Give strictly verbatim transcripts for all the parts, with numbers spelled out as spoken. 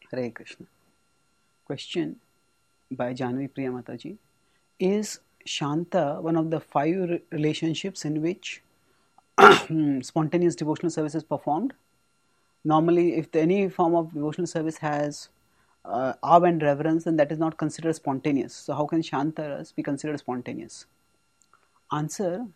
Hare Krishna. Question by Janvi Priya Mataji. Is Shanta one of the five re- relationships in which spontaneous devotional service is performed? Normally, if the, any form of devotional service has uh, awe and reverence, then that is not considered spontaneous. So, how can Shanta be considered spontaneous? Answer: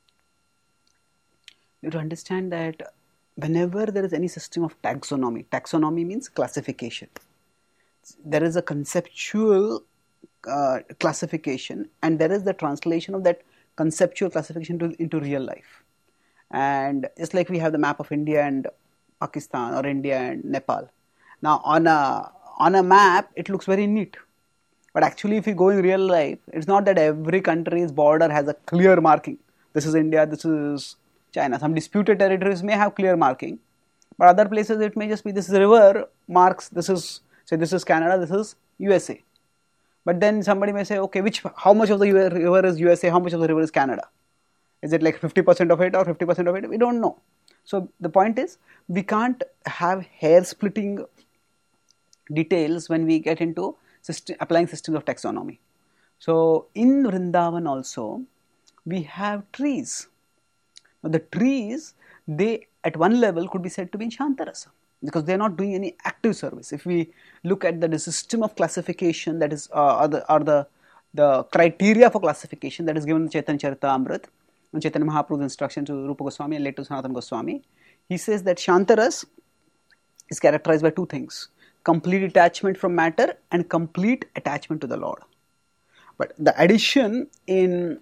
you have to understand that whenever there is any system of taxonomy, taxonomy means classification. There is a conceptual uh, classification, and there is the translation of that conceptual classification to, into real life. And just like we have the map of India and Pakistan, or India and Nepal. Now, on a on a map, it looks very neat, but actually, if you go in real life, it's not that every country's border has a clear marking. This is India, this is China. Some disputed territories may have clear marking, but other places it may just be this river marks. This is say this is Canada, this is U S A. But then somebody may say, okay, which how much of the river is U S A, how much of the river is Canada? Is it like fifty percent of it or fifty percent of it? We don't know. So the point is, we can't have hair splitting details when we get into system, applying systems of taxonomy. So in Vrindavan also, we have trees. Now the trees, they at one level could be said to be in Shantarasa, because they are not doing any active service. If we look at the, the system of classification, that is, uh, or, the, or the, the criteria for classification that is given in Chaitanya Charitamrita, and Chaitanya Mahaprabhu's instruction to Rupa Goswami and later to Sanatana Goswami, he says that Shantaras is characterized by two things: complete detachment from matter and complete attachment to the Lord. But the addition in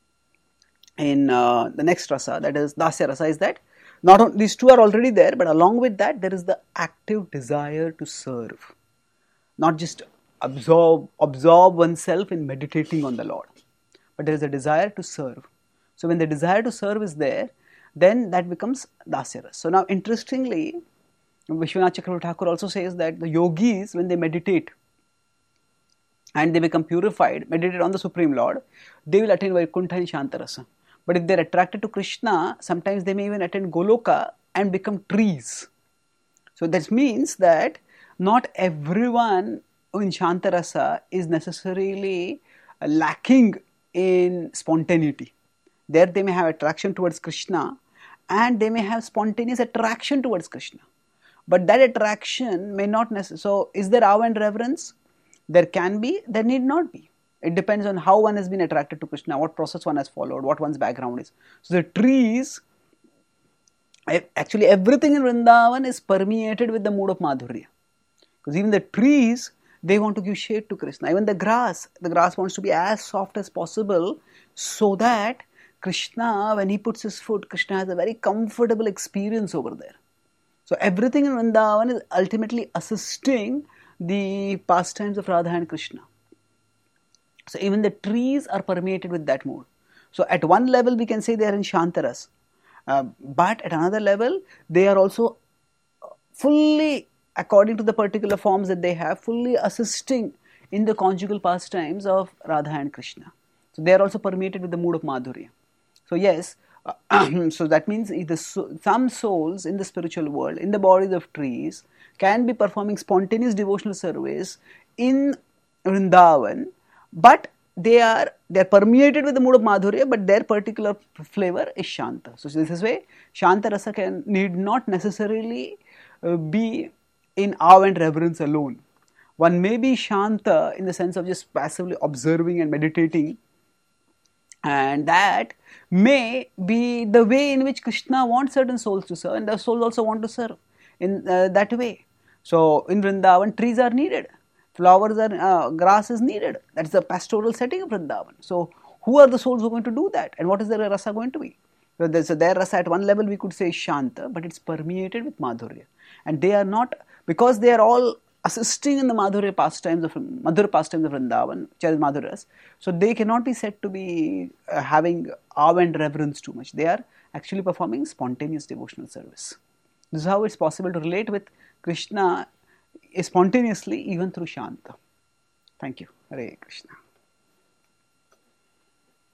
in uh, the next rasa, that is Dasya rasa, is that not only these two are already there, but along with that there is the active desire to serve, not just absorb absorb oneself in meditating on the Lord, but there is a desire to serve. So when the desire to serve is there, then that becomes Dasya rasa. So now, interestingly, Vishwanath Chakravarti Thakur also says that the yogis, when they meditate and they become purified, meditate on the Supreme Lord, they will attain Vaikuntha and Shantarasa. But if they are attracted to Krishna, sometimes they may even attain Goloka and become trees. So that means that not everyone in Shantarasa is necessarily lacking in spontaneity. There they may have attraction towards Krishna and they may have spontaneous attraction towards Krishna. But that attraction may not necessarily. So, is there awe and reverence? There can be, there need not be. It depends on how one has been attracted to Krishna, what process one has followed, what one's background is. So, the trees, actually everything in Vrindavan is permeated with the mood of Madhurya. Because even the trees, they want to give shade to Krishna. Even the grass, the grass wants to be as soft as possible so that Krishna, when he puts his foot, Krishna has a very comfortable experience over there. So everything in Vrindavan is ultimately assisting the pastimes of Radha and Krishna. So even the trees are permeated with that mood. So at one level we can say they are in Shantaras, uh, but at another level they are also fully, according to the particular forms that they have, fully assisting in the conjugal pastimes of Radha and Krishna. So they are also permeated with the mood of Madhurya. So yes, uh, so that means either so, some souls in the spiritual world, in the bodies of trees, can be performing spontaneous devotional service in Vrindavan, but they are they are permeated with the mood of Madhurya, but their particular flavor is Shanta. So this is why Shanta rasa can need not necessarily uh, be in awe and reverence alone. One may be Shanta in the sense of just passively observing and meditating, and that may be the way in which Krishna wants certain souls to serve, and the souls also want to serve in uh, that way. So in Vrindavan, trees are needed, flowers are, uh, grass is needed. That is the pastoral setting of Vrindavan. So who are the souls who are going to do that, and what is their rasa going to be? So there's a, their rasa at one level we could say Shanta, but it's permeated with Madhurya, and they are not, because they are all assisting in the Madhurya pastimes of Madhura pastimes of Vrindavan, Charit Madhuras, so they cannot be said to be uh, having awe and reverence too much. They are actually performing spontaneous devotional service. This is how it's possible to relate with Krishna spontaneously even through Shanta. Thank you. Hare Krishna.